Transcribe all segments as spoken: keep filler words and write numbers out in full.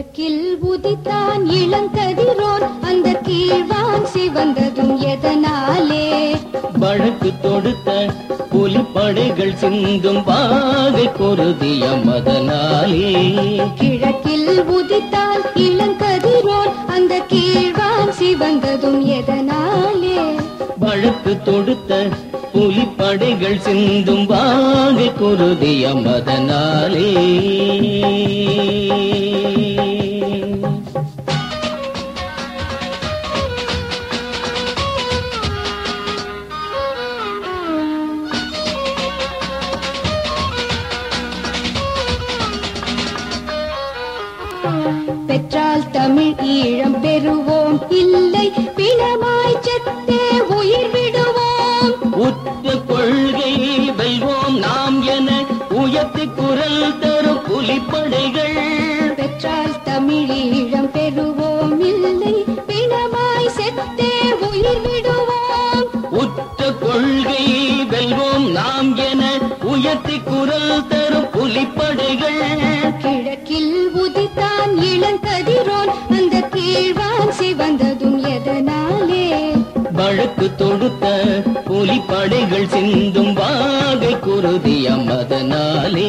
கிழக்கில் உதித்தான் இளங்கதிரோன் அந்த கீழ்வான் சிவந்ததும் எதனாலே? வழக்கு தொடுத்த புலிப்படைகள் சிந்தும் பாகை குருதிய மதனாலே. கிழக்கில் உதித்தான் இளங்கதிரோன் அந்த கீழ்வான் சிவந்ததும் எதனாலே? வழக்கு தொடுத்த புலிப்படைகள் சிந்தும் பாகை குருதிய மதனாலே. பெற்றால் தமிழ் ஈழம் பெறுவோம், இல்லை பிணமாய் செத்தே உயிர் விடுவோம். உற்ற கொள்கையை வெல்வோம் நாம் என உயர்த்தி குரல் தரும் புலிப்படைகள். பெற்றால் தமிழ் ஈழம் பெறுவோம், இல்லை பிணமாய் செத்தே உயிர் விடுவோம். உற்ற கொள்கையை வெல்வோம் நாம் என உயர்த்தி குரல் தரும் புலிப்படைகள். கிழக்கில் உதித்தான் இளங்கதிரோன் அந்த கீழ்வான் சிவந்ததும் எதனாலே? வழக்கு தொடுத்த புலிப்படைகள் சிந்தும் வாகை குருதிய மதனாலே.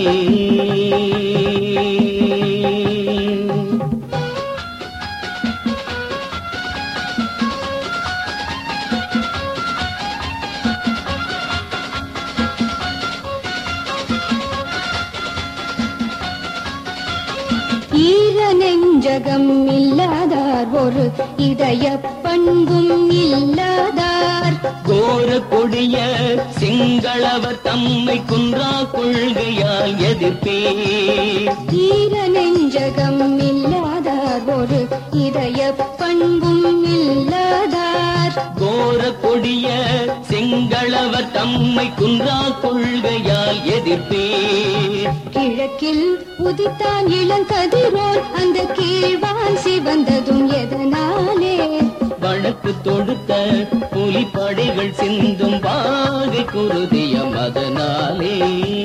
ஈர நெஞ்சகம் இல்லாதார் ஒரு இதய பண்பும் இல்லாதார். கோர கொடிய சிங்களவர் தம்மை குன்றா கொள்கையால் எதிர்ப்பே. ஈர நெஞ்சகம் இல்லாதார் ஒரு இதய பண்பும் இல்லாதார். கோர கொடிய சிங்களவர் தம்மை குன்றா கொள்கையால் எதிர்ப்பே. கிழக்கில் உதித்தான் இளங்கதிரோன் அந்த கீழ்வான் சிவந்ததும் எதனாலே? வழக்கு தொடுத்த புலிப்படைகள் சிந்தும் வாகை குருதிய மதனாலே.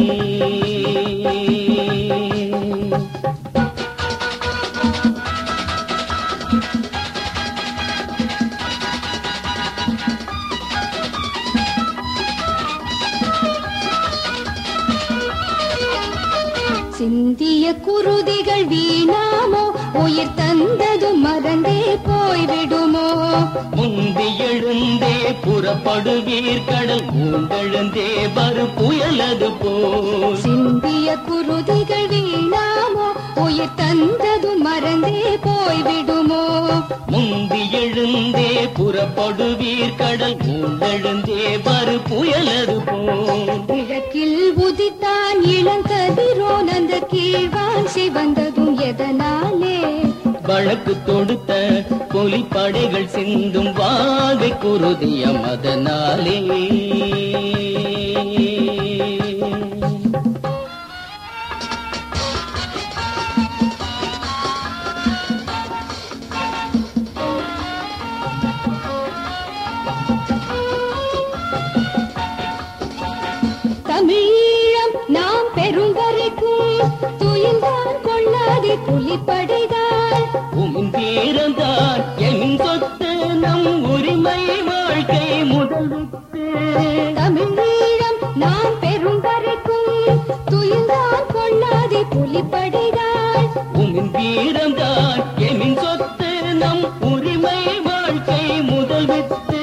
சிந்திய குருதிகள் வீணாமோ, உயிர் தந்ததும் மறந்தே போய்விடுமோ? முந்தி எழுந்தே புறப்படுவீர் கடல் மூண்டெழுந்தே வரு புயலது போல். சிந்திய குருதிகள் வீணாமோ, உயிர் தந்ததும் மறந்தே போய்விடுமோ? முந்தி எழுந்தே புறப்படுவீர் கடல் மூண்டெழுந்தே வரு புயலது போல். கிழக்கில் உதித்தான் இளங்கதிரோன் அந்த கீழ்வான் சிவந்ததும் எதனாலே? வழக்கு தொடுத்த புலிப்படைகள் சிந்தும் வாகை குருதிய மதனாலே. தமிழீழம் நாம் பெரும் வரைக்கும் துயில்தான் கொள்ளாதே புலிப்படைதான். உமின் தீரந்தான் என் சொத்து நம் உரிமை வாழ்க்கை முதல் வித்து. தமிழீழம் நாம் பெரும் வரைக்கும் துயில்தான் கொள்ளாதே புலிப்படைதான். உமின் தீரந்தான் என் சொத்து நம் உரிமை வாழ்க்கை முதல் வித்து.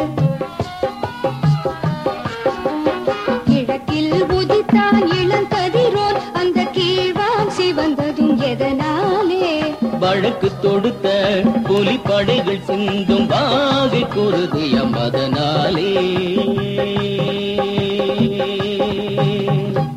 கிழக்கில் உதித்தான் இளங்கதிரோன் அந்த கீழ்வான் சிவந்ததும் எதனாலே? வழக்கு தொடுத்த புலிப்படைகள் சிந்தும் வாகை குருதிய மதனாலே.